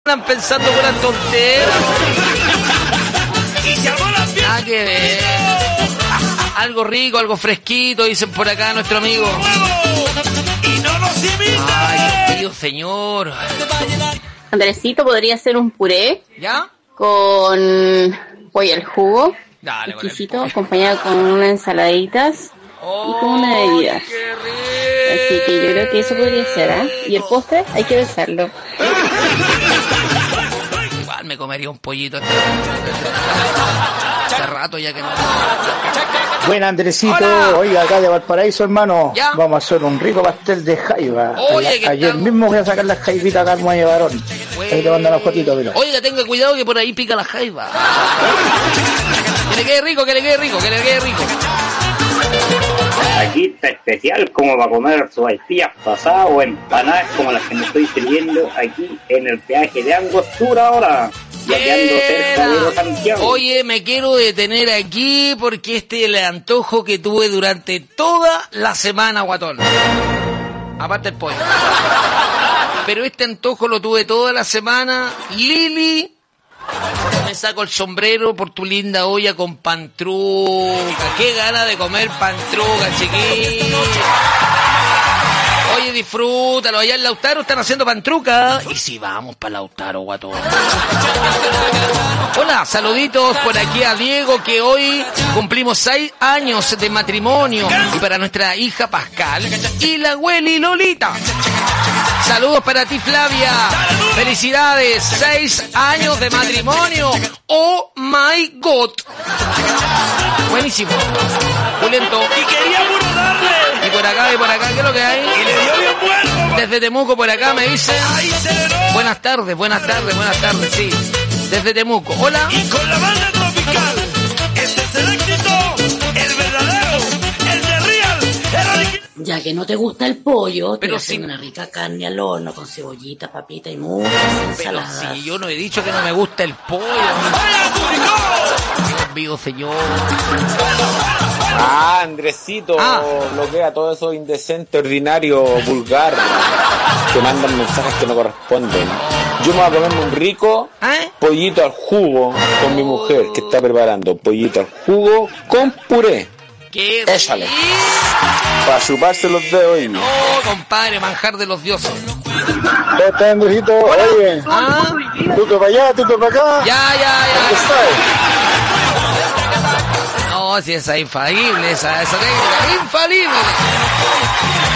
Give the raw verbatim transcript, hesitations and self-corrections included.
Están pensando buenas tonteras. Y llamó la fiesta. Nada que ver. Algo rico, algo fresquito, dicen por acá nuestro amigo. Y no nos imiten. Ay, Dios señor. Andresito, podría ser un puré. ¿Ya? Con pollo al jugo. Dale, exquisito, acompañado con unas ensaladitas. Oh, y con una bebida. qué rico. Así que yo creo que eso podría ser, ¿eh? Y el postre hay que besarlo. Igual me comería un pollito este, este rato ya que no. Buen Andresito, Hola. oiga, acá de Valparaíso, hermano. ¿Ya? Vamos a hacer un rico pastel de jaiba. Oye, ¿qué Ayer tal? mismo voy a sacar las jaibitas acá al Muelle Varón. Ahí te mandan las fotitos, mira. Oiga, tenga cuidado que por ahí pica la jaiba. Que le quede rico, que le quede rico, que le quede rico. Aquí está especial como para comer sopaipillas pasadas o empanadas como las que me estoy sirviendo aquí en el peaje de Angostura ahora, ya que ando cerca de los Santiago. Oye, me quiero detener aquí porque este es el antojo que tuve durante toda la semana, guatón. Aparte el pollo. Pero este antojo lo tuve toda la semana. Lili, me saco el sombrero por tu linda olla con pantruca. Qué gana de comer pantruca, chiquillos. Oye, disfrútalo. Allá en Lautaro están haciendo pantruca. Y si vamos para Lautaro, guatón. Hola, saluditos por aquí a Diego, que hoy cumplimos seis años de matrimonio. Y para nuestra hija Pascal y la Güeli Lolita. Saludos para ti, Flavia. Felicidades, seis años de matrimonio. Oh my God. Buenísimo. Pulento. Y quería puro darle. Y por acá, y por acá, ¿qué es lo que hay? Y le dio bien bueno. Desde Temuco por acá me dicen. Ahí se le dio. Buenas tardes, buenas tardes, buenas tardes, sí. Desde Temuco. Hola. Y con la banda tropical. Este es el éxito. El verdadero. El de real. El original. Ya que no te gusta el pollo, te Pero voy a hacer si- una rica carne al horno con cebollita, papita y muchas Pero ensaladas. si yo no he dicho que no me gusta el pollo. ¡Vaya, Curicó! Dios mío, señor. Ah, Andresito, Ah. bloquea todo eso indecente, ordinario, vulgar, que mandan mensajes que no corresponden. Yo me voy a comerme un rico ¿Eh? pollito al jugo con mi mujer, que está preparando pollito al jugo con puré, ¡Qué Échale. rico! para chuparse los dedos. Y... No, compadre, manjar de los dioses. ¿Cómo estás, Andresito? Oye, Ah, tú para allá, tú para acá. ya, ya, ¿Qué ya. sabes? No, si esa es infalible, esa, esa técnica, infalible.